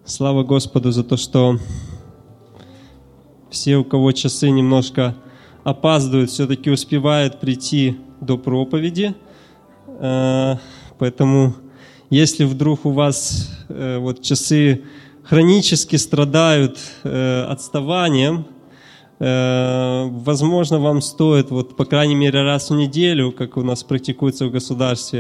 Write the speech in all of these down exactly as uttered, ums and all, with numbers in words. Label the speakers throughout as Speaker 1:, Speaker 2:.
Speaker 1: Слава Господу за то, что все, у кого часы немножко опаздывают, все-таки успевают прийти до проповеди. Поэтому, если вдруг у вас вот часы хронически страдают отставанием, возможно, вам стоит, вот, по крайней мере, раз в неделю, как у нас практикуется в государстве,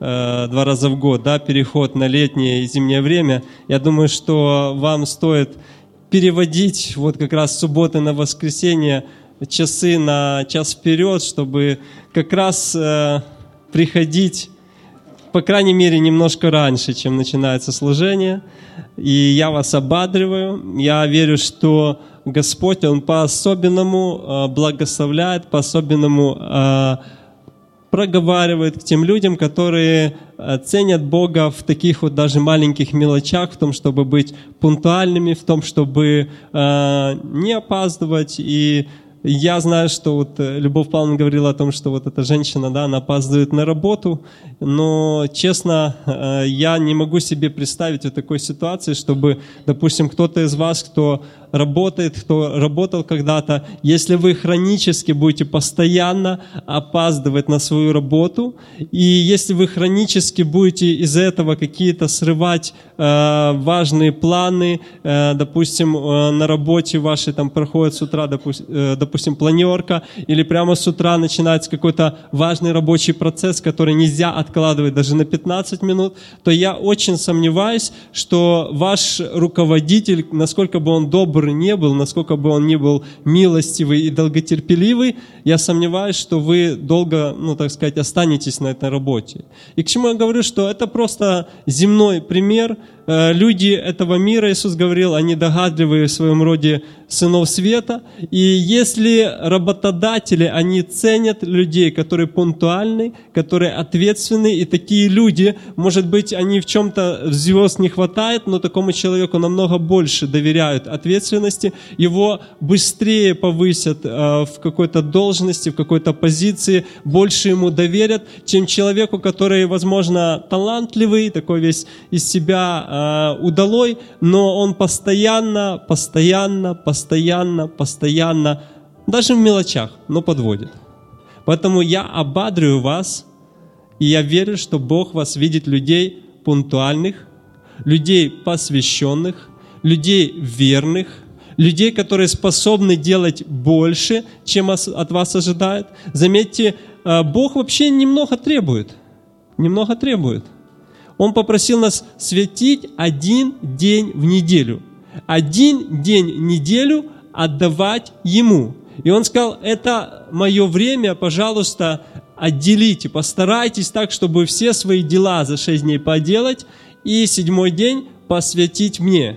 Speaker 1: два раза в год, да, переход на летнее и зимнее время. Я думаю, что вам стоит переводить вот как раз с субботы на воскресенье часы на час вперед, чтобы как раз э, приходить, по крайней мере, немножко раньше, чем начинается служение. И я вас ободриваю. Я верю, что Господь, Он по-особенному э, благословляет, по-особенному э, проговаривает к тем людям, которые ценят Бога в таких вот даже маленьких мелочах, в том, чтобы быть пунктуальными, в том, чтобы э, не опаздывать. И я знаю, что вот Любовь Павловна говорила о том, что вот эта женщина, да, она опаздывает на работу, но, честно, э, я не могу себе представить вот такой ситуации, чтобы, допустим, кто-то из вас, кто работает, кто работал когда-то, если вы хронически будете постоянно опаздывать на свою работу, и если вы хронически будете из-за этого какие-то срывать э, важные планы, э, допустим, э, на работе вашей там проходит с утра, допустим, э, допустим, планерка, или прямо с утра начинается какой-то важный рабочий процесс, который нельзя откладывать даже на пятнадцать минут, то я очень сомневаюсь, что ваш руководитель, насколько бы он добр не был, насколько бы он ни был милостивый и долготерпеливый, я сомневаюсь, что вы долго, ну, так сказать, останетесь на этой работе. И к чему я говорю, что это просто земной пример. Люди этого мира, Иисус говорил, они догадливые в своем роде сынов света. И если работодатели, они ценят людей, которые пунктуальны, которые ответственны, и такие люди, может быть, они в чем-то звезд не хватает, но такому человеку намного больше доверяют ответственности, его быстрее повысят в какой-то должности, в какой-то позиции, больше ему доверят, чем человеку, который, возможно, талантливый, такой весь из себя удалой, но он постоянно, постоянно, постоянно, постоянно, даже в мелочах, но подводит. Поэтому я ободряю вас, и я верю, что Бог вас видит людей пунктуальных, людей посвященных, людей верных, людей, которые способны делать больше, чем от вас ожидают. Заметьте, Бог вообще немного требует, немного требует. Он попросил нас светить один день в неделю. Один день в неделю отдавать Ему. И Он сказал, это мое время, пожалуйста, отделите, постарайтесь так, чтобы все свои дела за шесть дней поделать и седьмой день посвятить Мне.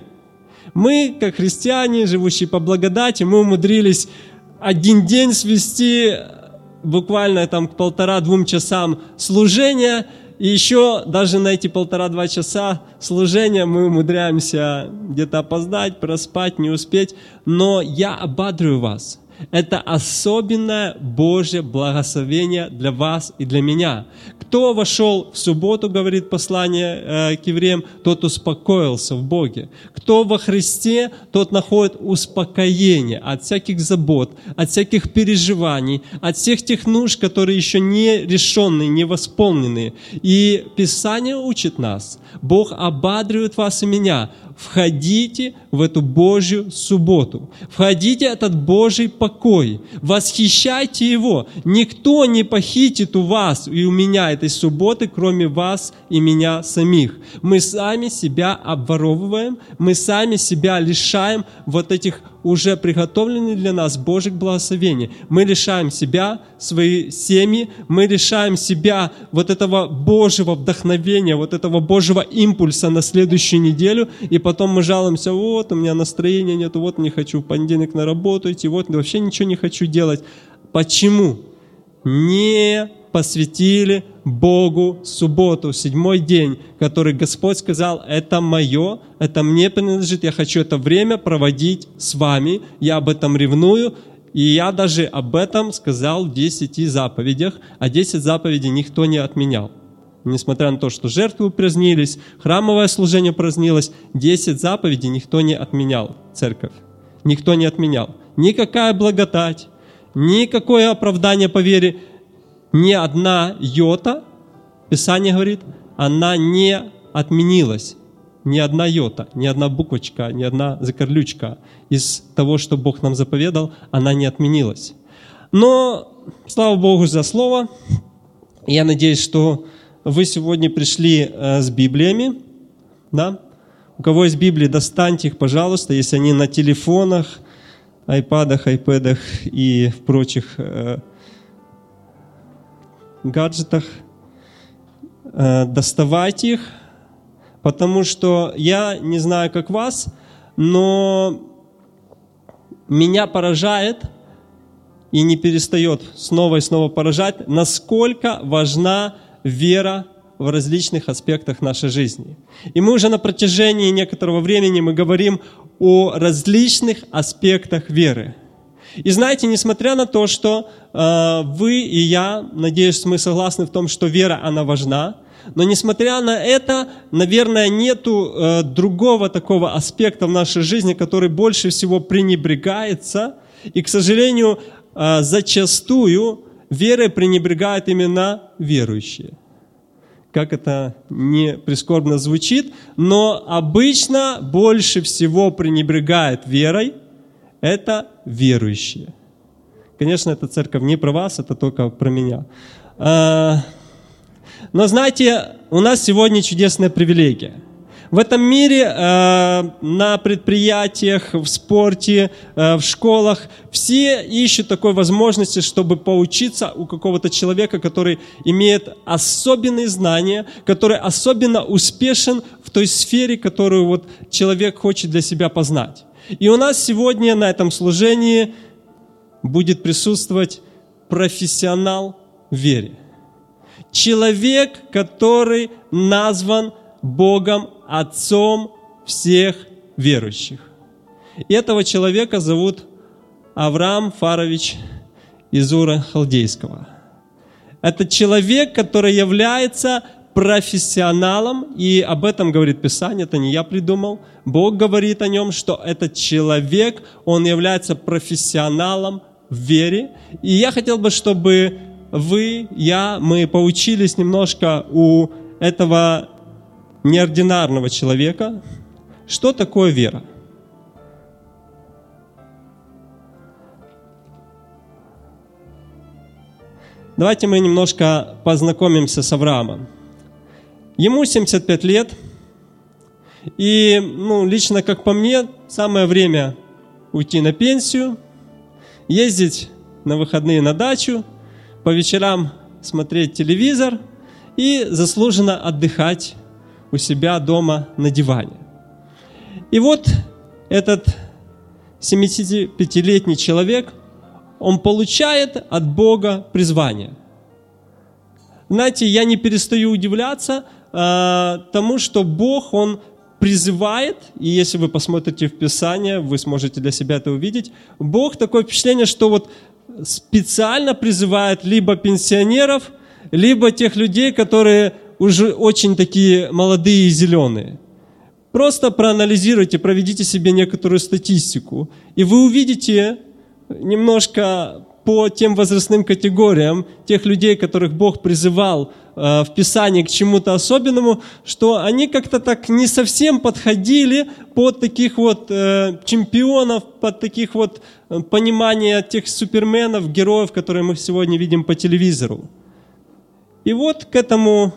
Speaker 1: Мы, как христиане, живущие по благодати, мы умудрились один день свести буквально там к полтора-двум часам служения. И еще даже на эти полтора-два часа служения мы умудряемся где-то опоздать, проспать, не успеть. Но я ободряю вас. Это особенное Божье благословение для вас и для меня. Кто вошел в субботу, говорит послание э, к евреям, тот успокоился в Боге. Кто во Христе, тот находит успокоение от всяких забот, от всяких переживаний, от всех тех нужд, которые еще не решенные, не восполненные. И Писание учит нас, Бог ободряет вас и меня. Входите в эту Божью субботу. Входите в этот Божий покой. Восхищайте Его. Никто не похитит у вас и у меня этой субботы, кроме вас и меня самих. Мы сами себя обворовываем, мы сами себя лишаем вот этих уже приготовленных для нас Божьих благословений. Мы лишаем себя, свои семьи, мы лишаем себя вот этого Божьего вдохновения, вот этого Божьего импульса на следующую неделю, и потом мы жалуемся, вот, у меня настроения нет, вот, не хочу в понедельник на работу идти, вот, вообще ничего не хочу делать. Почему? Не посвятили Богу субботу, седьмой день, который Господь сказал, это мое, это мне принадлежит, я хочу это время проводить с вами, я об этом ревную, и я даже об этом сказал в десяти заповедях, а десять заповедей никто не отменял. несмотря на то, что жертвы упразднились, храмовое служение упразднилось, десять заповедей никто не отменял, церковь. Никто не отменял. Никакая благодать, никакое оправдание по вере, ни одна йота, Писание говорит, она не отменилась. Ни одна йота, ни одна буквочка, ни одна закорлючка из того, что Бог нам заповедал, она не отменилась. Но, слава Богу за слово. Я надеюсь, что вы сегодня пришли э, с Библиями. Да? У кого есть Библии, достаньте их, пожалуйста, если они на телефонах, айпадах, айпэдах и в прочих э, гаджетах. Э, доставайте их, потому что я не знаю, как вас, но меня поражает и не перестает снова и снова поражать, насколько важна вера в различных аспектах нашей жизни. И мы уже на протяжении некоторого времени мы говорим о различных аспектах веры. И знаете, несмотря на то, что э, вы и я, надеюсь, мы согласны в том, что вера, она важна, но несмотря на это, наверное, нету э, другого такого аспекта в нашей жизни, который больше всего пренебрегается. И, к сожалению, э, зачастую верой пренебрегают именно верующие. Как это не прискорбно звучит, но обычно больше всего пренебрегает верой это верующие. Конечно, эта церковь не про вас, это только про меня. Но знаете, у нас сегодня чудесная привилегия. В этом мире, э, на предприятиях, в спорте, э, в школах все ищут такой возможности, чтобы поучиться у какого-то человека, который имеет особенные знания, который особенно успешен в той сфере, которую вот человек хочет для себя познать. И у нас сегодня на этом служении будет присутствовать профессионал в вере. Человек, который назван Богом Отцом всех верующих. И этого человека зовут Авраам Фарович из Ура Халдейского. Это человек, который является профессионалом, и об этом говорит Писание, это не я придумал. Бог говорит о нем, что этот человек, он является профессионалом в вере. И я хотел бы, чтобы вы, я, мы поучились немножко у этого неординарного человека, что такое вера. Давайте мы немножко познакомимся с Авраамом. Ему семьдесят пять лет, и ну, лично, как по мне, самое время уйти на пенсию, ездить на выходные на дачу, по вечерам смотреть телевизор и заслуженно отдыхать у себя дома на диване. И вот этот семидесятипятилетний человек, он получает от Бога призвание. Знаете, я не перестаю удивляться э, тому, что Бог, Он призывает, и если вы посмотрите в Писание, вы сможете для себя это увидеть, Бог такое впечатление, что вот специально призывает либо пенсионеров, либо тех людей, которые уже очень такие молодые и зеленые. Просто проанализируйте, проведите себе некоторую статистику, и вы увидите немножко по тем возрастным категориям тех людей, которых Бог призывал э, в Писании к чему-то особенному, что они как-то так не совсем подходили под таких вот э, чемпионов, под таких вот э, понимания тех суперменов, героев, которые мы сегодня видим по телевизору. И вот к этому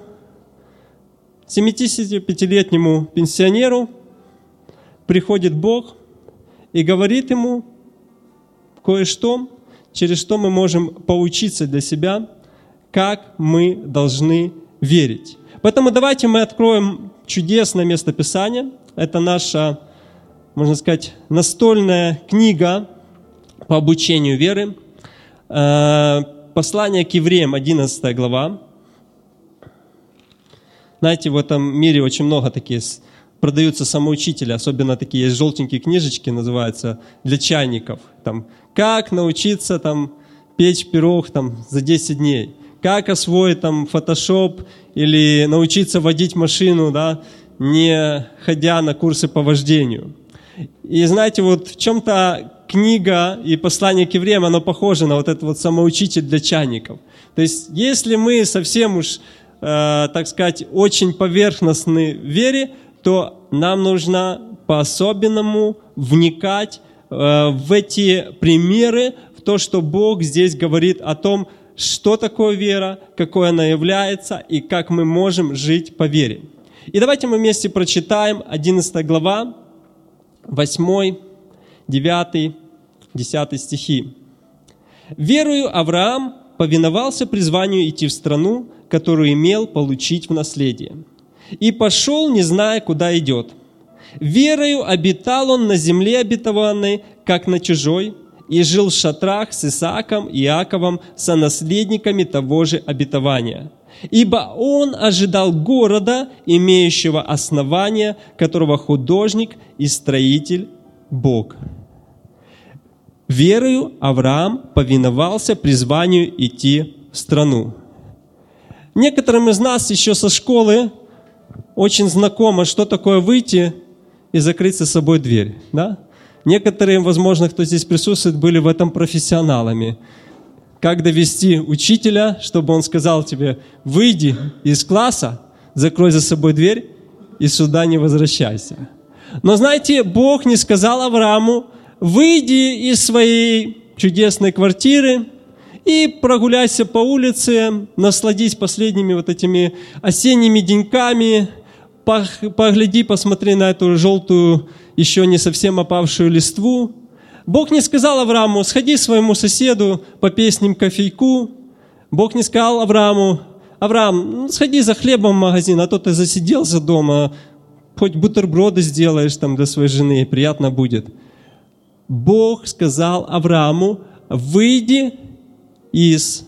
Speaker 1: семидесятипятилетнему пенсионеру приходит Бог и говорит ему кое-что, через что мы можем поучиться для себя, как мы должны верить. Поэтому давайте мы откроем чудесное место Писания. Это наша, можно сказать, настольная книга по обучению веры. Послание к евреям, одиннадцатая глава. Знаете, в этом мире очень много таких продаются самоучители, особенно такие есть желтенькие книжечки, называются, для чайников. Там, как научиться там, печь пирог там, за десять дней. как освоить там Photoshop или научиться водить машину, да, не ходя на курсы по вождению. И знаете, вот в чем-то книга и послание к евреям, оно похоже на вот этот вот самоучитель для чайников. То есть, если мы совсем уж, э, так сказать, очень поверхностны в вере, то нам нужно по-особенному вникать э, в эти примеры, в то, что Бог здесь говорит о том, что такое вера, какой она является и как мы можем жить по вере. И давайте мы вместе прочитаем одиннадцатая глава, восьмой, девятый, десятый стихи. «Верою Авраам повиновался призванию идти в страну, которую имел получить в наследие, и пошел, не зная, куда идет. Верою обитал он на земле обетованной, как на чужой, и жил в шатрах с Исааком и Иаковом, сонаследниками того же обетования. Ибо он ожидал города, имеющего основание, которого художник и строитель Бог». Верою Авраам повиновался призванию идти в страну. Некоторым из нас еще со школы очень знакомо, что такое выйти и закрыть за собой дверь. Да? Некоторые, возможно, кто здесь присутствует, были в этом профессионалами. Как довести учителя, чтобы он сказал тебе: выйди из класса, закрой за собой дверь и сюда не возвращайся. Но знаете, Бог не сказал Аврааму: выйди из своей чудесной квартиры и прогуляйся по улице, насладись последними вот этими осенними деньками, погляди, посмотри на эту желтую, еще не совсем опавшую листву. Бог не сказал Аврааму: сходи к своему соседу, попей с ним кофейку. Бог не сказал Аврааму: Авраам, сходи за хлебом в магазин, а то ты засиделся дома, хоть бутерброды сделаешь там для своей жены, приятно будет. Бог сказал Аврааму: выйди из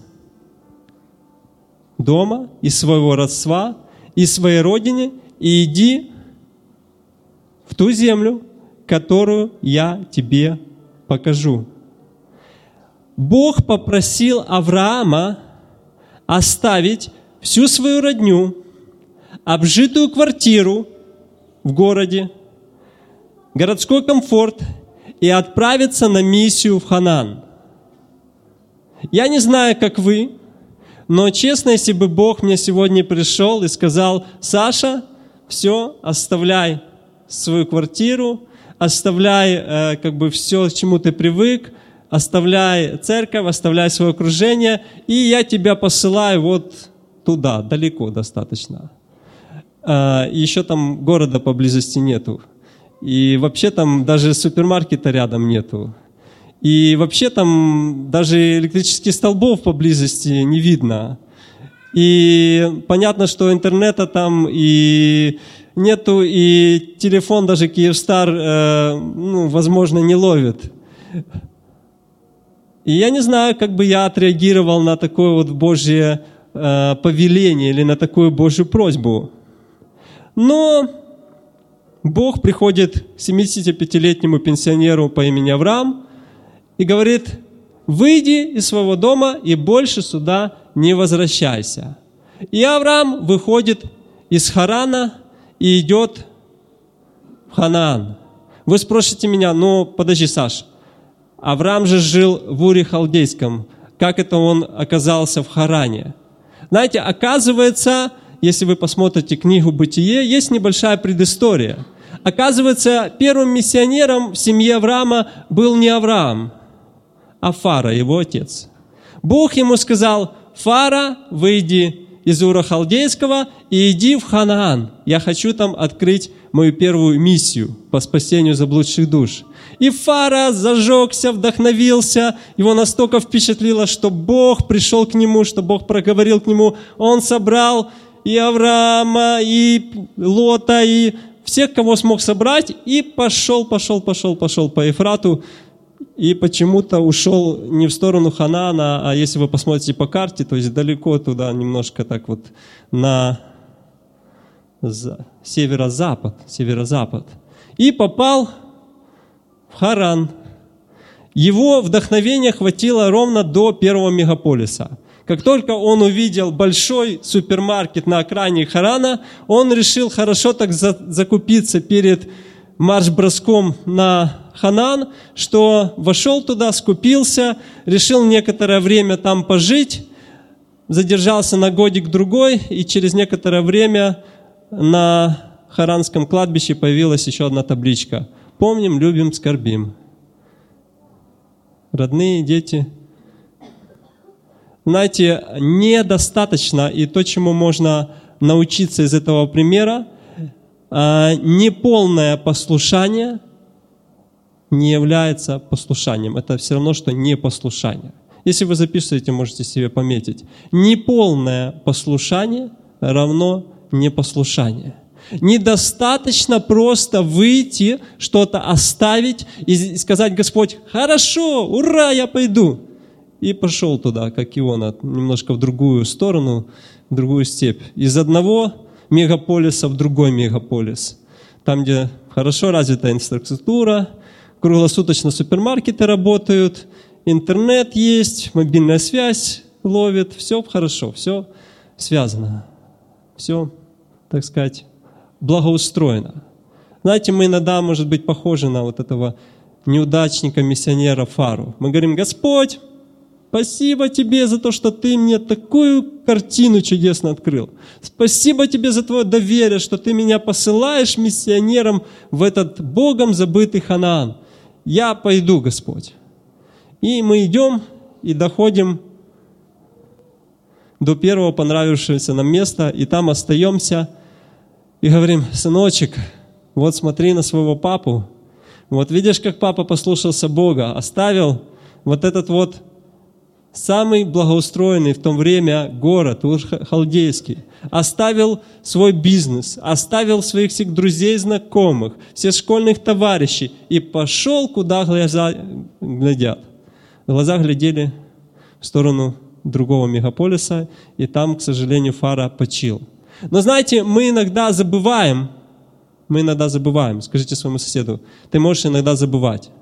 Speaker 1: дома, из своего родства, из своей родины и иди в ту землю, которую я тебе покажу. Бог попросил Авраама оставить всю свою родню, обжитую квартиру в городе, городской комфорт и отправиться на миссию в Ханаан. Я не знаю, как вы, но честно, если бы Бог мне сегодня пришел и сказал: Саша, все, оставляй свою квартиру, оставляй э, как бы все, к чему ты привык, оставляй церковь, оставляй свое окружение, и я тебя посылаю вот туда, далеко достаточно. Э, еще там города поблизости нету. И вообще там даже супермаркета рядом нету. И вообще там даже электрических столбов поблизости не видно. И понятно, что интернета там и нету, и телефон даже Киевстар, э, ну, возможно, не ловит. И я не знаю, как бы я отреагировал на такое вот Божье э, повеление или на такую Божью просьбу. Но Бог приходит к семидесятипятилетнему пенсионеру по имени Авраам и говорит: выйди из своего дома и больше сюда не возвращайся. И Авраам выходит из Харана и идет в Ханаан. Вы спросите меня: ну подожди, Саш, Авраам же жил в Уре Халдейском. Как это он оказался в Харане? Знаете, оказывается, если вы посмотрите книгу «Бытие», есть небольшая предыстория. Оказывается, первым миссионером в семье Авраама был не Авраам, а Фара, его отец. Бог ему сказал: Фара, выйди из Ура Халдейского и иди в Ханаан. Я хочу там открыть мою первую миссию по спасению заблудших душ. И Фара зажегся, вдохновился, его настолько впечатлило, что Бог пришел к нему, что Бог проговорил к нему. Он собрал и Авраама, и Лота, и всех, кого смог собрать, и пошел, пошел, пошел, пошел по Ефрату, и почему-то ушел не в сторону Ханаана, а если вы посмотрите по карте, то есть далеко туда, немножко так вот на северо-запад, северо-запад, и попал в Харан. Его вдохновения хватило ровно до первого мегаполиса. Как только он увидел большой супермаркет на окраине Харана, он решил хорошо так за, закупиться перед марш-броском на Ханаан, что вошел туда, скупился, решил некоторое время там пожить, задержался на годик-другой, и через некоторое время на харанском кладбище появилась еще одна табличка. «Помним, любим, скорбим». Родные, дети. Знаете, недостаточно, и то, чему можно научиться из этого примера, неполное послушание не является послушанием. Это все равно, что непослушание. Если вы записываете, можете себе пометить. Неполное послушание равно непослушание. Недостаточно просто выйти, что-то оставить и сказать: Господь, хорошо, ура, я пойду. И пошел туда, как Иона, немножко в другую сторону, в другую степь. Из одного мегаполиса в другой мегаполис. Там, где хорошо развита инфраструктура, круглосуточно супермаркеты работают, интернет есть, мобильная связь ловит, все хорошо, все связано, все, так сказать, благоустроено. Знаете, мы иногда, может быть, похожи на вот этого неудачника-миссионера Фару. Мы говорим: Господь, спасибо Тебе за то, что Ты мне такую картину чудесно открыл. Спасибо Тебе за Твое доверие, что Ты меня посылаешь миссионером в этот Богом забытый Ханаан. Я пойду, Господь. И мы идем и доходим до первого понравившегося нам места, и там остаемся, и говорим: сыночек, вот смотри на своего папу, вот видишь, как папа послушался Бога, оставил вот этот вот самый благоустроенный в то время город, Ур-Халдейский, оставил свой бизнес, оставил своих всех друзей, знакомых, всех школьных товарищей и пошел, куда глаза глядят. Глаза глядели в сторону другого мегаполиса, и там, к сожалению, Фара почил. Но знаете, мы иногда забываем, мы иногда забываем, скажите своему соседу, ты можешь иногда забывать.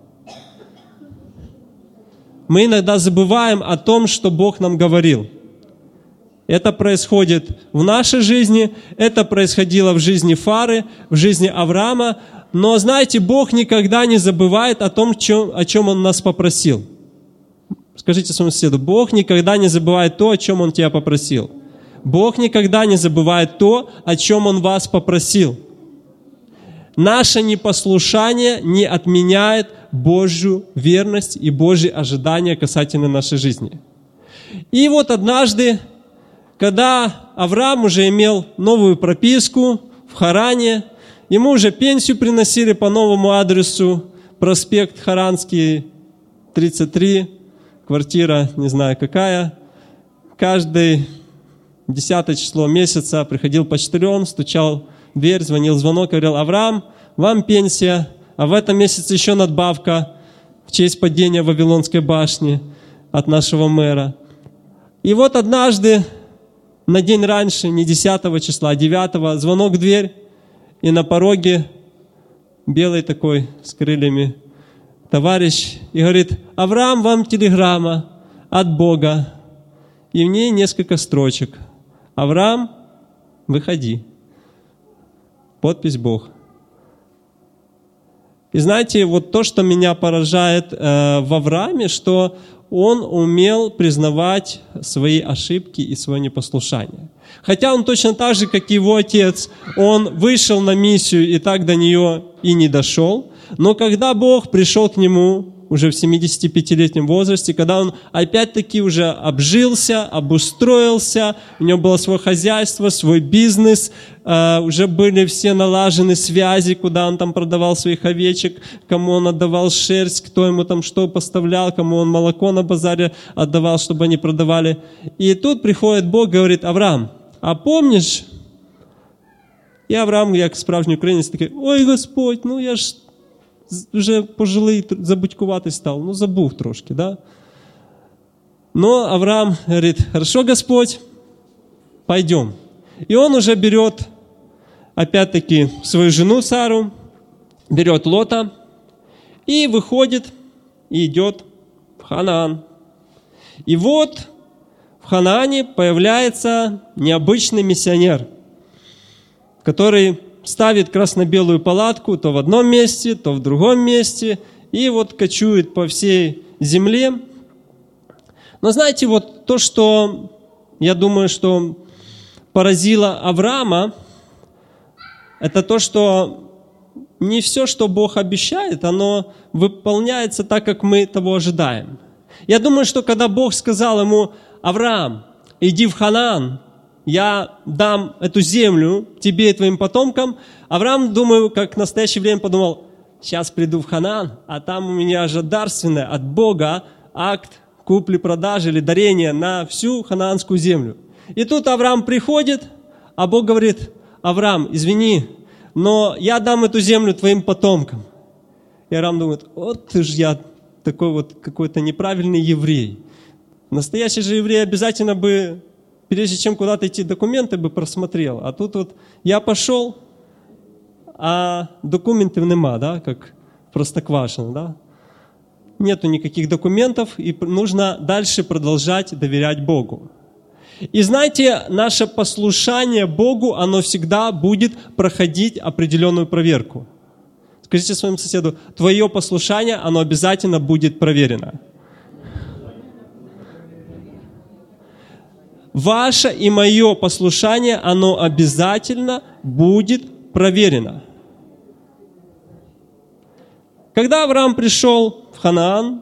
Speaker 1: Мы иногда забываем о том, что Бог нам говорил. Это происходит в нашей жизни, это происходило в жизни Фары, в жизни Авраама. Но, знаете, Бог никогда не забывает о том, о чем Он нас попросил. Скажите своему соседу: Бог никогда не забывает то, о чем Он тебя попросил. Бог никогда не забывает то, о чем Он вас попросил. Наше непослушание не отменяет Божью верность и Божьи ожидания касательно нашей жизни. И вот однажды, когда Авраам уже имел новую прописку в Харане, ему уже пенсию приносили по новому адресу, проспект Харанский, тридцать три, квартира не знаю какая. Каждое десятое число месяца приходил почтальон, стучал в дверь, звонил звонок, говорил: Авраам, вам пенсия, а в этом месяце еще надбавка в честь падения Вавилонской башни от нашего мэра. И вот однажды, на день раньше, не десятого числа, а девятого, звонок в дверь, и на пороге белый такой, с крыльями, товарищ, и говорит: Авраам, вам телеграмма от Бога. И в ней несколько строчек. Авраам, выходи. Подпись Бог. И знаете, вот то, что меня поражает э, в Аврааме, что он умел признавать свои ошибки и свое непослушание. Хотя он точно так же, как и его отец, он вышел на миссию и так до нее и не дошел. Но когда Бог пришел к нему уже в семидесятипятилетнем возрасте, когда он опять-таки уже обжился, обустроился, у него было свое хозяйство, свой бизнес, э, уже были все налажены связи, куда он там продавал своих овечек, кому он отдавал шерсть, кто ему там что поставлял, кому он молоко на базаре отдавал, чтобы они продавали. И тут приходит Бог, говорит: Авраам, а помнишь? И Авраам, як справжній українець, такий: ой, Господь, ну я ж вже пожилий, забудькуватий стал, ну забув трошки, да? Но Авраам говорит: хорошо, Господь, пойдем. И он уже берет, опять-таки, свою жену Сару, берет Лота и выходит, и идет в Ханаан. И вот в в Ханаане появляется необычный миссионер, который ставит красно-белую палатку то в одном месте, то в другом месте, и вот кочует по всей земле. Но знаете, вот то, что, я думаю, что поразило Авраама, это то, что не все, что Бог обещает, оно выполняется так, как мы того ожидаем. Я думаю, что когда Бог сказал ему: «Авраам, иди в Ханаан, я дам эту землю тебе и твоим потомкам», Авраам, думаю, как в настоящее время подумал: сейчас приду в Ханаан, а там у меня же дарственное от Бога акт купли-продажи или дарения на всю ханаанскую землю. И тут Авраам приходит, а Бог говорит: «Авраам, извини, но я дам эту землю твоим потомкам». И Авраам думает: вот ты ж я такой вот какой-то неправильный еврей. Настоящий же еврей обязательно бы, прежде чем куда-то идти, документы бы просмотрел. А тут вот я пошел, а документов нема, да, как Простоквашино, да. Нету никаких документов, и нужно дальше продолжать доверять Богу. И знаете, наше послушание Богу, оно всегда будет проходить определенную проверку. Скажите своему соседу: твое послушание, оно обязательно будет проверено. Ваше и мое послушание, оно обязательно будет проверено. Когда Авраам пришел в Ханаан,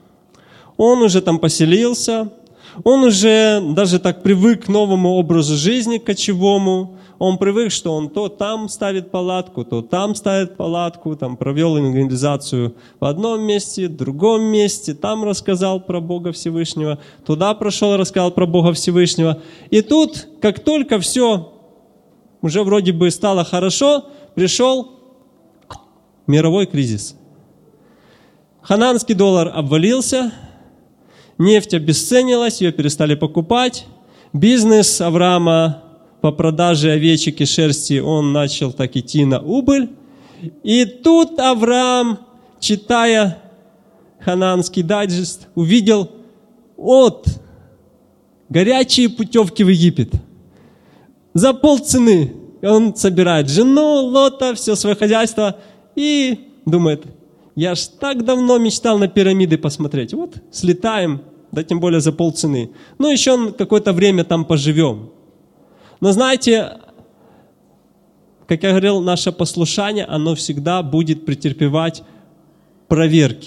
Speaker 1: он уже там поселился, он уже даже так привык к новому образу жизни, кочевому. Он привык, что он то там ставит палатку, то там ставит палатку, там провел евангелизацию в одном месте, в другом месте, там рассказал про Бога Всевышнего, туда прошел, рассказал про Бога Всевышнего. И тут, как только все уже вроде бы стало хорошо, пришел мировой кризис. Ханаанский доллар обвалился, нефть обесценилась, ее перестали покупать. Бизнес Авраама по продаже овечек и шерсти, он начал так идти на убыль. И тут Авраам, читая Ханаанский дайджест, увидел: вот, горячие путевки в Египет. За полцены. И он собирает жену, Лота, все свое хозяйство и думает: я ж так давно мечтал на пирамиды посмотреть. Вот, слетаем, да тем более за полцены. Ну, еще какое-то время там поживем. Но знаете, как я говорил, наше послушание, оно всегда будет претерпевать проверки.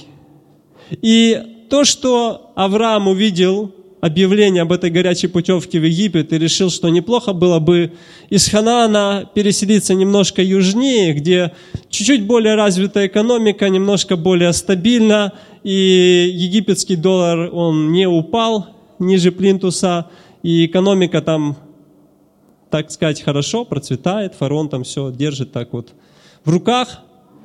Speaker 1: И то, что Авраам увидел объявление об этой горячей путевке в Египет и решил, что неплохо было бы из Ханаана переселиться немножко южнее, где чуть-чуть более развитая экономика, немножко более стабильна, и египетский доллар, он не упал ниже плинтуса, и экономика там, так сказать, хорошо процветает, фараон там все держит так вот в руках.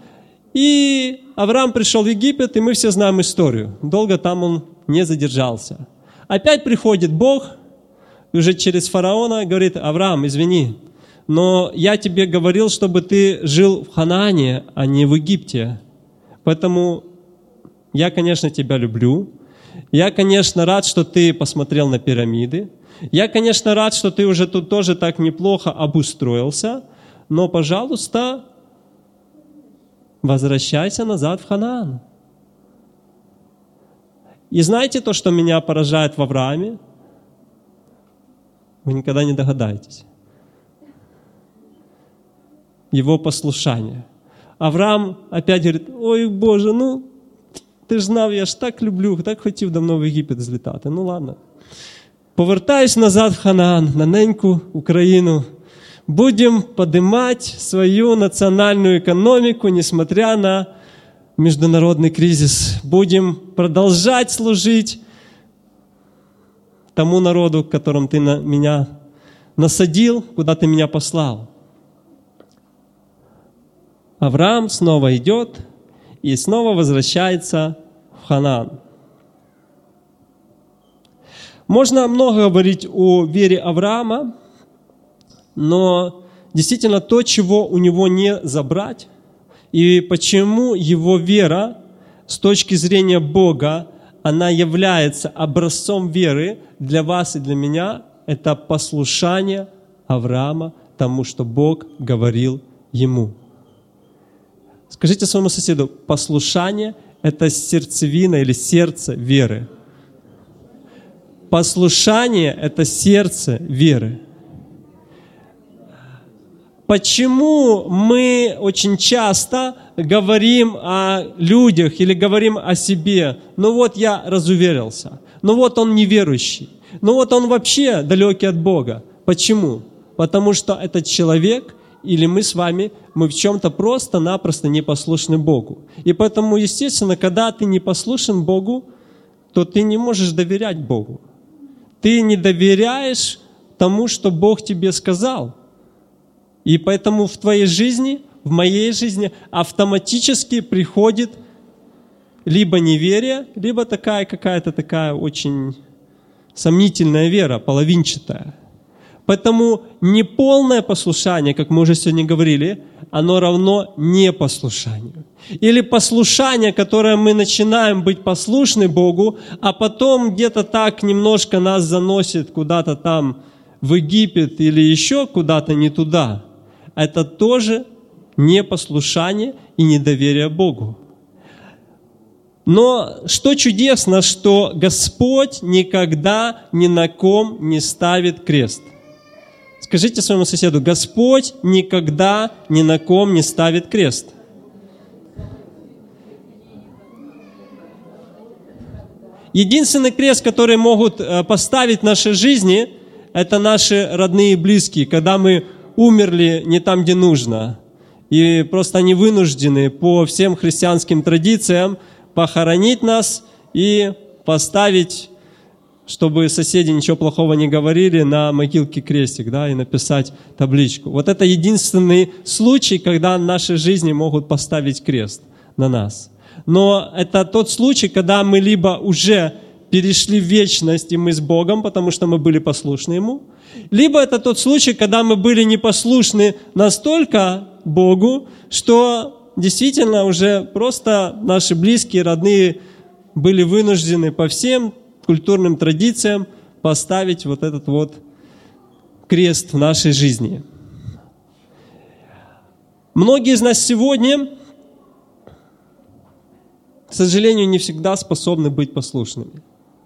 Speaker 1: И Авраам пришел в Египет, и мы все знаем историю. Долго там он не задержался. Опять приходит Бог, уже через фараона, говорит: Авраам, извини, но я тебе говорил, чтобы ты жил в Ханаане, а не в Египте. Поэтому я, конечно, тебя люблю. Я, конечно, рад, что ты посмотрел на пирамиды. Я, конечно, рад, что ты уже тут тоже так неплохо обустроился. Но, пожалуйста, возвращайся назад в Ханаан. И знаете то, что меня поражает в Аврааме? Вы никогда не догадаетесь. Его послушание. Авраам опять говорит: ой, Боже, ну, ти ж знав, я ж так люблю, так хотів давно в Єгипет злітати. Ну ладно. Повертаюсь назад в Ханаан, на неньку Україну. Будем поднимать свою национальную экономику, несмотря на международный кризис. Будем продолжать служить тому народу, которым ты на меня насадил, куда ты меня послал. Авраам снова идет и снова возвращается в Ханаан. Можно много говорить о вере Авраама, но действительно то, чего у него не забрать, и почему его вера с точки зрения Бога, она является образцом веры для вас и для меня, это послушание Авраама тому, что Бог говорил ему. Скажите своему соседу, послушание – это сердцевина или сердце веры. Послушание – это сердце веры. Почему мы очень часто говорим о людях или говорим о себе? Ну вот я разуверился, ну вот он неверующий, ну вот он вообще далекий от Бога. Почему? Потому что этот человек или мы с вами, мы в чем-то просто-напросто непослушны Богу. И поэтому, естественно, когда ты не послушен Богу, то ты не можешь доверять Богу. Ты не доверяешь тому, что Бог тебе сказал. И поэтому в твоей жизни, в моей жизни автоматически приходит либо неверие, либо такая какая-то такая очень сомнительная вера, половинчатая. Поэтому неполное послушание, как мы уже сегодня говорили, оно равно непослушанию. Или послушание, которое мы начинаем быть послушны Богу, а потом где-то так немножко нас заносит куда-то там в Египет или еще куда-то не туда. Это тоже непослушание и недоверие Богу. Но что чудесно, что Господь никогда ни на ком не ставит крест. Скажите своему соседу, Господь никогда ни на ком не ставит крест. Единственный крест, который могут поставить в нашей жизни, это наши родные и близкие, когда мы умерли не там, где нужно. И просто они вынуждены по всем христианским традициям похоронить нас и поставить, чтобы соседи ничего плохого не говорили, на могилке крестик, да, и написать табличку. Вот это единственный случай, когда в нашей жизни могут поставить крест на нас. Но это тот случай, когда мы либо уже перешли в вечность, и мы с Богом, потому что мы были послушны Ему, либо это тот случай, когда мы были непослушны настолько Богу, что действительно уже просто наши близкие, родные были вынуждены по всем культурным традициям поставить вот этот вот крест в нашей жизни. Многие из нас сегодня, к сожалению, не всегда способны быть послушными.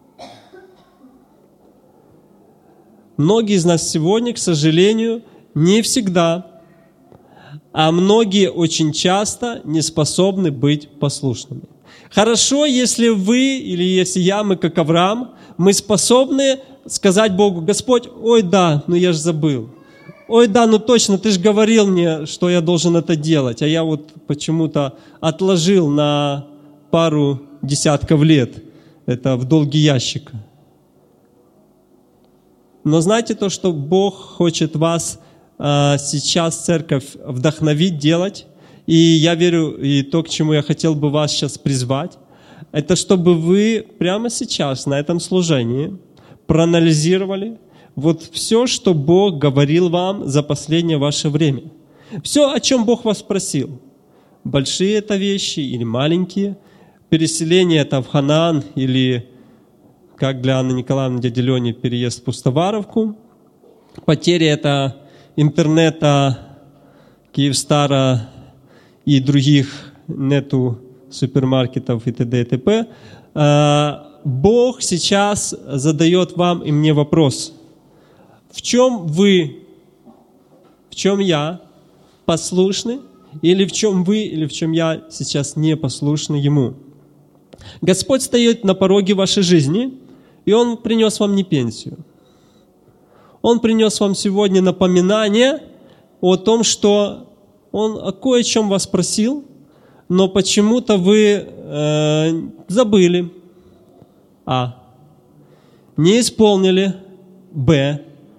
Speaker 1: Многие из нас сегодня, к сожалению, не всегда, а многие очень часто не способны быть послушными. Хорошо, если вы или если я, мы как Авраам, мы способны сказать Богу: Господь, ой, да, ну я же забыл. Ой, да, ну точно, ты же говорил мне, что я должен это делать, а я вот почему-то отложил на пару десятков лет это в долгий ящик. Но знаете то, что Бог хочет вас а, сейчас, церковь, вдохновить делать? И я верю, и то, к чему я хотел бы вас сейчас призвать, это чтобы вы прямо сейчас на этом служении проанализировали вот все, что Бог говорил вам за последнее ваше время. Все, о чем Бог вас спросил. Большие это вещи или маленькие. Переселение это в Ханаан или, как для Анны Николаевны, дяди Лени, переезд в Пустоваровку. Потеря это интернета, Киевстара и других нету супермаркетов и т.д. и т.п. Бог сейчас задает вам и мне вопрос. В чем вы, в чем я послушны, или в чем вы, или в чем я сейчас не послушны Ему? Господь стоит на пороге вашей жизни, и Он принес вам не пенсию. Он принес вам сегодня напоминание о том, что Он о кое-чем вас просил, но почему-то вы э, забыли. А. Не исполнили. Б.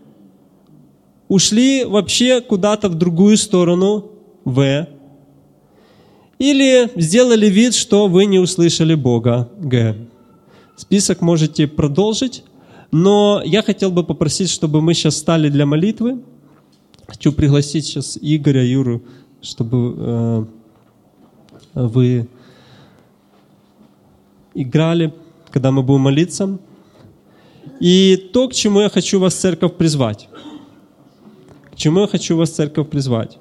Speaker 1: Ушли вообще куда-то в другую сторону. В. Или сделали вид, что вы не услышали Бога. Г. Список можете продолжить, но я хотел бы попросить, чтобы мы сейчас стали для молитвы. Хочу пригласить сейчас Игоря, Юру, чтобы э, вы играли когда мы будем молиться. И то, к чему я хочу вас, церковь, призвать. К чему я хочу вас, церковь, призвать.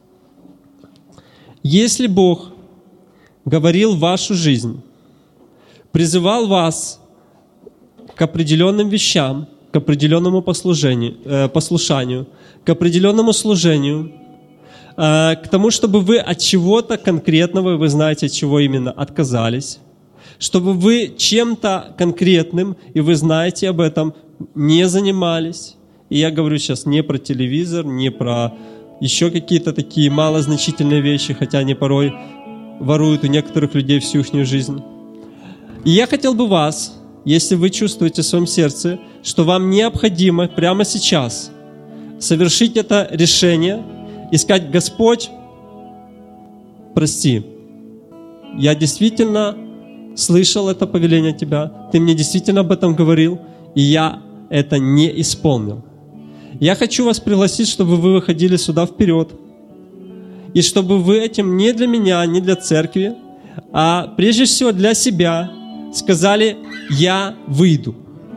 Speaker 1: Если Бог говорил в вашу жизнь, призывал вас к определенным вещам, к определенному послушанию, э, послушанию, к определенному служению, э, к тому, чтобы вы от чего-то конкретного, вы знаете, от чего именно, отказались, чтобы вы чем-то конкретным, и вы знаете об этом, не занимались. И я говорю сейчас не про телевизор, не про еще какие-то такие малозначительные вещи, хотя они порой воруют у некоторых людей всю их жизнь. И я хотел бы вас, если вы чувствуете в своем сердце, что вам необходимо прямо сейчас совершить это решение и сказать: Господь, прости, я действительно слышал это повеление от Тебя, Ты мне действительно об этом говорил, и я это не исполнил. Я хочу вас пригласить, чтобы вы выходили сюда вперед, и чтобы вы этим не для меня, не для церкви, а прежде всего для себя сказали: я выйду.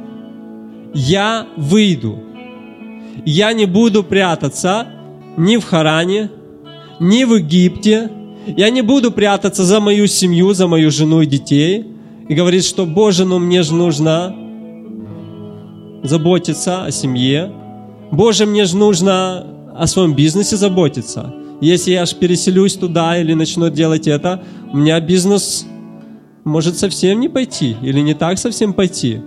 Speaker 1: Я выйду. Я не буду прятаться ни в Харане, ни в Египте. Я не буду прятаться за мою семью, за мою жену и детей и говорить, что: Боже, ну мне же нужно заботиться о семье. Боже, мне же нужно о своем бизнесе заботиться. Если я аж переселюсь туда или начну делать это, у меня бизнес может совсем не пойти или не так совсем пойти.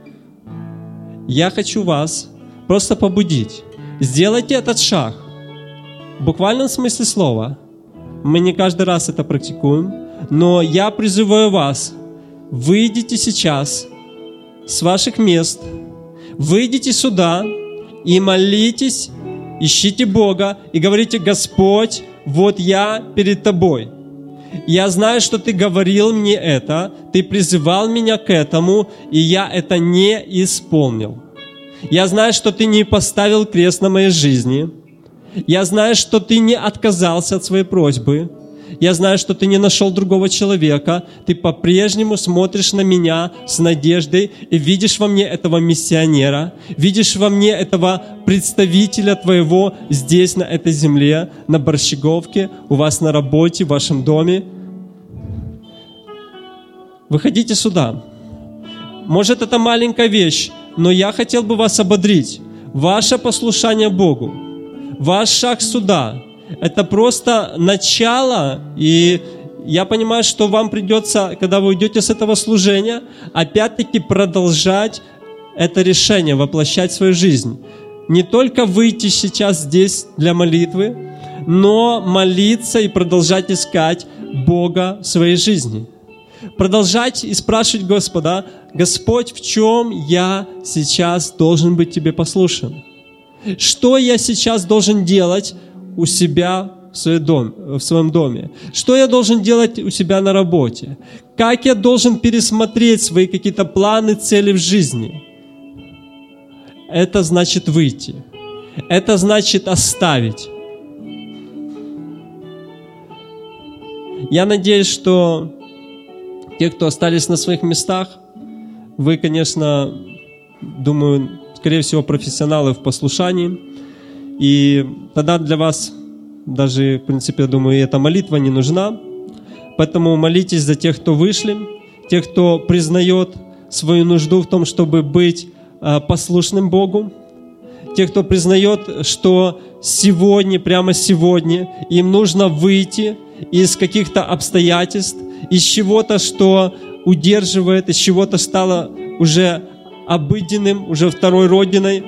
Speaker 1: Я хочу вас просто побудить. Сделайте этот шаг. В буквальном смысле слова. Мы не каждый раз это практикуем, но я призываю вас: выйдите сейчас с ваших мест, выйдите сюда и молитесь, ищите Бога и говорите: Господь, вот я перед Тобой. Я знаю, что Ты говорил мне это, Ты призывал меня к этому, и я это не исполнил. Я знаю, что Ты не поставил крест на моей жизни. Я знаю, что Ты не отказался от своей просьбы. Я знаю, что Ты не нашел другого человека. Ты по-прежнему смотришь на меня с надеждой и видишь во мне этого миссионера, видишь во мне этого представителя Твоего здесь, на этой земле, на Борщеговке, у вас на работе, в вашем доме. Выходите сюда. Может, это маленькая вещь, но я хотел бы вас ободрить. Ваше послушание Богу, ваш шаг сюда — это просто начало, и я понимаю, что вам придется, когда вы уйдете с этого служения, опять-таки продолжать это решение, воплощать в свою жизнь. Не только выйти сейчас здесь для молитвы, но молиться и продолжать искать Бога в своей жизни. Продолжать и спрашивать Господа: Господь, в чем я сейчас должен быть Тебе послушен? Что я сейчас должен делать у себя в своем доме, в своем доме? Что я должен делать у себя на работе? Как я должен пересмотреть свои какие-то планы, цели в жизни? Это значит выйти. Это значит оставить. Я надеюсь, что те, кто остались на своих местах, вы, конечно, думаю, скорее всего, профессионалы в послушании. И тогда для вас даже, в принципе, я думаю, эта молитва не нужна. Поэтому молитесь за тех, кто вышли, тех, кто признает свою нужду в том, чтобы быть послушным Богу, тех, кто признает, что сегодня, прямо сегодня, им нужно выйти из каких-то обстоятельств, из чего-то, что удерживает, из чего-то стало уже обыденным, уже второй родиной.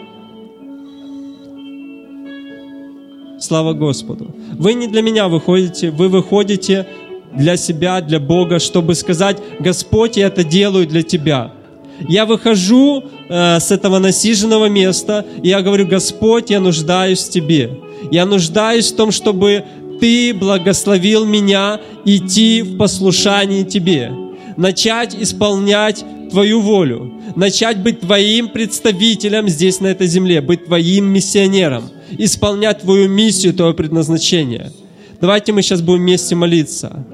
Speaker 1: Слава Господу. Вы не для меня выходите, вы выходите для себя, для Бога, чтобы сказать: Господь, я это делаю для Тебя. Я выхожу э, с этого насиженного места, и я говорю: Господь, я нуждаюсь в Тебе. Я нуждаюсь в том, чтобы Ты благословил меня идти в послушании Тебе, начать исполнять Твою волю, начать быть Твоим представителем здесь, на этой земле, быть Твоим миссионером, исполнять Твою миссию, Твое предназначение. Давайте мы сейчас будем вместе молиться.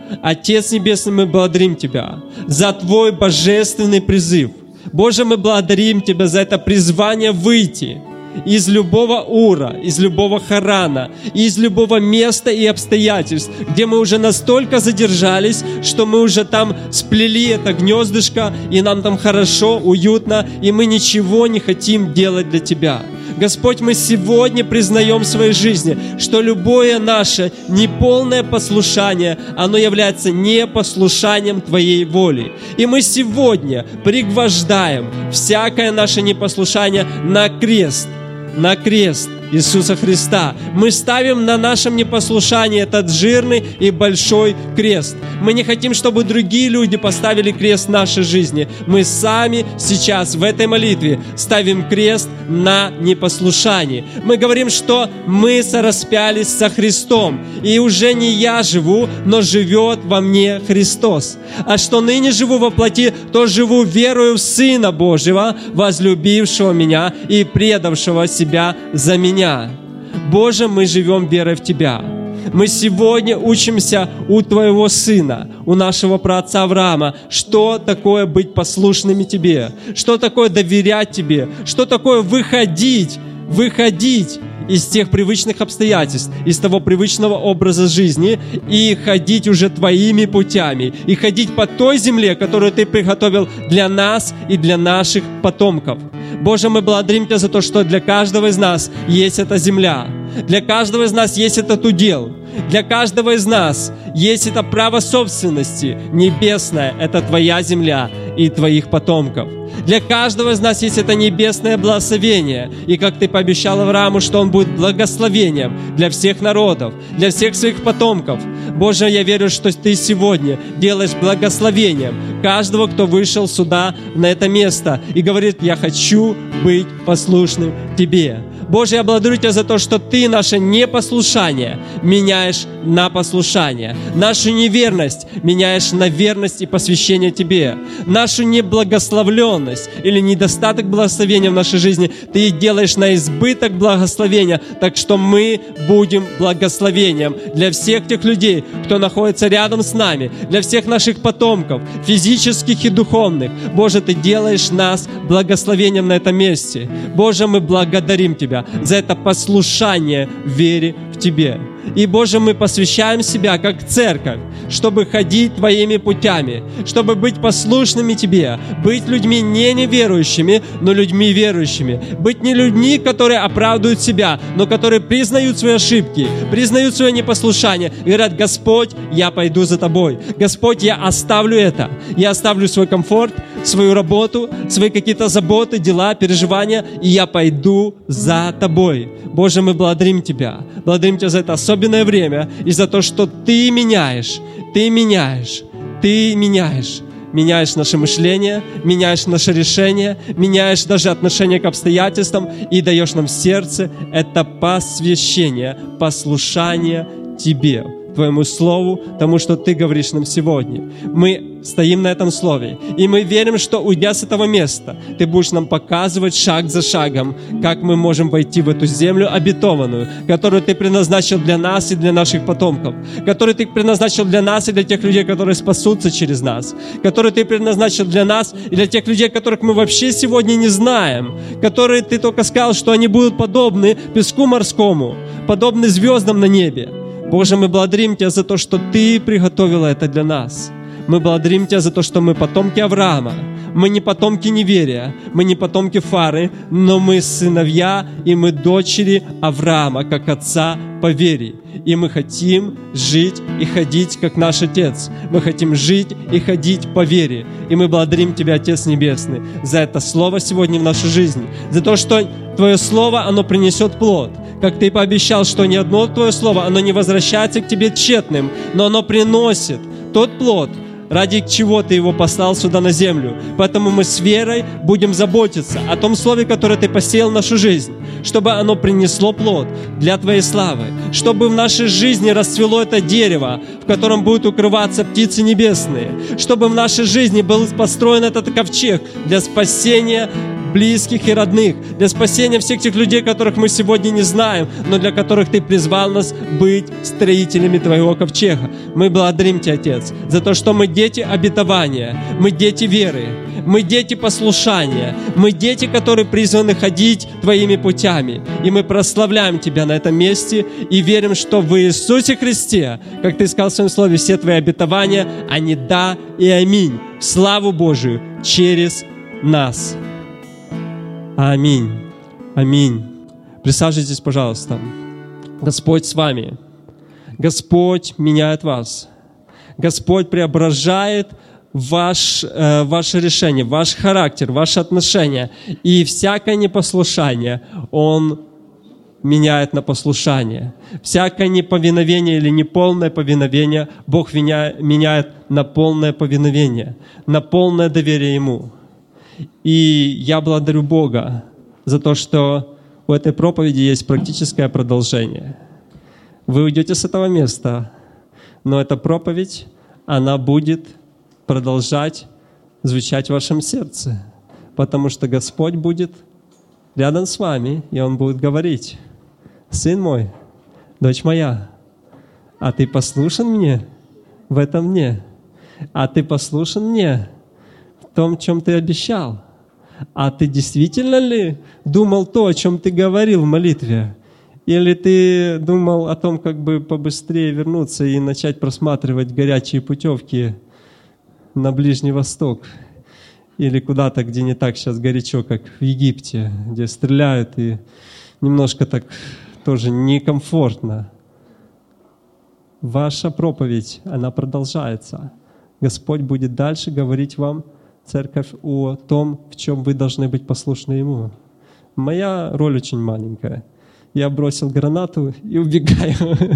Speaker 1: Отец Небесный, мы благодарим Тебя за Твой божественный призыв. Боже, мы благодарим Тебя за это призвание выйти из любого Ура, из любого Харана, из любого места и обстоятельств, где мы уже настолько задержались, что мы уже там сплели это гнездышко, и нам там хорошо, уютно, и мы ничего не хотим делать для Тебя. Господь, мы сегодня признаем в своей жизни, что любое наше неполное послушание, оно является непослушанием Твоей воли. И мы сегодня пригвождаем всякое наше непослушание на крест, на крест Иисуса Христа. Мы ставим на нашем непослушании этот жирный и большой крест. Мы не хотим, чтобы другие люди поставили крест в нашей жизни. Мы сами сейчас в этой молитве ставим крест на непослушании. Мы говорим, что мы сораспялись со Христом, и уже не я живу, но живет во мне Христос. А что ныне живу во плоти, то живу верою в Сына Божьего, возлюбившего меня и предавшего себя за меня. Боже, мы живем верой в Тебя. Мы сегодня учимся у Твоего Сына, у нашего праотца Авраама, что такое быть послушными Тебе, что такое доверять Тебе, что такое выходить, выходить из тех привычных обстоятельств, из того привычного образа жизни и ходить уже Твоими путями, и ходить по той земле, которую Ты приготовил для нас и для наших потомков. Боже, мы благодарим Тебя за то, что для каждого из нас есть эта земля, для каждого из нас есть этот удел, для каждого из нас есть это право собственности небесное, это Твоя земля и Твоих потомков. Для каждого из нас есть это небесное благословение. И как Ты пообещал Аврааму, что он будет благословением для всех народов, для всех своих потомков. Боже, я верю, что Ты сегодня делаешь благословением каждого, кто вышел сюда, на это место, и говорит: я хочу быть послушным Тебе. Боже, я благодарю Тебя за то, что Ты наше непослушание меняешь на послушание, нашу неверность меняешь на верность и посвящение Тебе, нашу неблагословленность или недостаток благословения в нашей жизни Ты делаешь на избыток благословения, так что мы будем благословением для всех тех людей, кто находится рядом с нами, для всех наших потомков, физических и духовных. Боже, Ты делаешь нас благословением на этом месте. Боже, мы благодарим Тебя за это послушание в вере в Тебе. И, Боже, мы посвящаем себя как церковь, чтобы ходить Твоими путями, чтобы быть послушными Тебе, быть людьми не неверующими, но людьми верующими, быть не людьми, которые оправдывают себя, но которые признают свои ошибки, признают свое непослушание и говорят: Господь, я пойду за Тобой. Господь, я оставлю это. Я оставлю свой комфорт, свою работу, свои какие-то заботы, дела, переживания, и я пойду за Тобой. Боже, мы благодарим Тебя. Благодарим Тебя за это особенное время и за то, что Ты меняешь, Ты меняешь, Ты меняешь. Меняешь наше мышление, меняешь наше решение, меняешь даже отношение к обстоятельствам и даешь нам в сердце это посвящение, послушание Тебе, Твоему Слову, тому, что Ты говоришь нам сегодня. Мы стоим на этом Слове, и мы верим, что, уйдя с этого места, Ты будешь нам показывать шаг за шагом, как мы можем войти в эту землю обетованную, которую Ты предназначил для нас и для наших потомков, которую Ты предназначил для нас и для тех людей, которые спасутся через нас, которую Ты предназначил для нас и для тех людей, которых мы вообще сегодня не знаем, которые Ты только сказал, что они будут подобны песку морскому, подобны звездам на небе. Боже, мы благодарим Тебя за то, что Ты приготовила это для нас. Мы благодарим Тебя за то, что мы потомки Авраама. Мы не потомки неверия, мы не потомки Фары, но мы сыновья и мы дочери Авраама, как отца по вере. И мы хотим жить и ходить, как наш Отец. Мы хотим жить и ходить по вере. И мы благодарим Тебя, Отец Небесный, за это Слово сегодня в нашей жизни, за то, что Твое Слово, оно принесет плод. Как Ты пообещал, что ни одно Твое Слово, оно не возвращается к Тебе тщетным, но оно приносит тот плод, ради чего Ты его послал сюда на землю. Поэтому мы с верой будем заботиться о том Слове, которое Ты посеял в нашу жизнь, чтобы оно принесло плод для Твоей славы, чтобы в нашей жизни расцвело это дерево, в котором будут укрываться птицы небесные, чтобы в нашей жизни был построен этот ковчег для спасения близких и родных, для спасения всех тех людей, которых мы сегодня не знаем, но для которых Ты призвал нас быть строителями Твоего ковчега. Мы благодарим Тебя, Отец, за то, что мы дети обетования, мы дети веры, мы дети послушания, мы дети, которые призваны ходить Твоими путями. И мы прославляем Тебя на этом месте и верим, что в Иисусе Христе, как Ты сказал в Своем Слове, все Твои обетования, они да и аминь. Славу Божию через нас. Аминь. Аминь. Присаживайтесь, пожалуйста. Господь с вами. Господь меняет вас. Господь преображает ваш, э, ваше решение, ваш характер, ваши отношения. И всякое непослушание Он меняет на послушание. Всякое неповиновение или неполное повиновение Бог меняет на полное повиновение, на полное доверие Ему. И я благодарю Бога за то, что у этой проповеди есть практическое продолжение. Вы уйдете с этого места, но эта проповедь, она будет продолжать звучать в вашем сердце, потому что Господь будет рядом с вами, и Он будет говорить: «Сын мой, дочь моя, а ты послушен мне в этом мне? А ты послушен мне в том, чем ты обещал? А ты действительно ли думал то, о чем ты говорил в молитве? Или ты думал о том, как бы побыстрее вернуться и начать просматривать горячие путевки на Ближний Восток? Или куда-то, где не так сейчас горячо, как в Египте, где стреляют и немножко так тоже некомфортно?» Ваша проповедь, она продолжается. Господь будет дальше говорить вам, церковь, о том, в чем вы должны быть послушны Ему. Моя роль очень маленькая. Я бросил гранату и убегаю.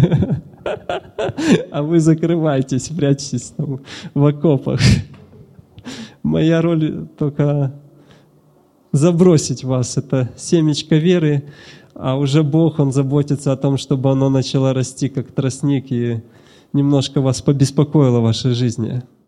Speaker 1: А вы закрываетесь, прячетесь там в окопах. Моя роль только забросить вас. Это семечко веры, а уже Бог, Он заботится о том, чтобы оно начало расти, как тростник, и немножко вас побеспокоило в вашей жизни.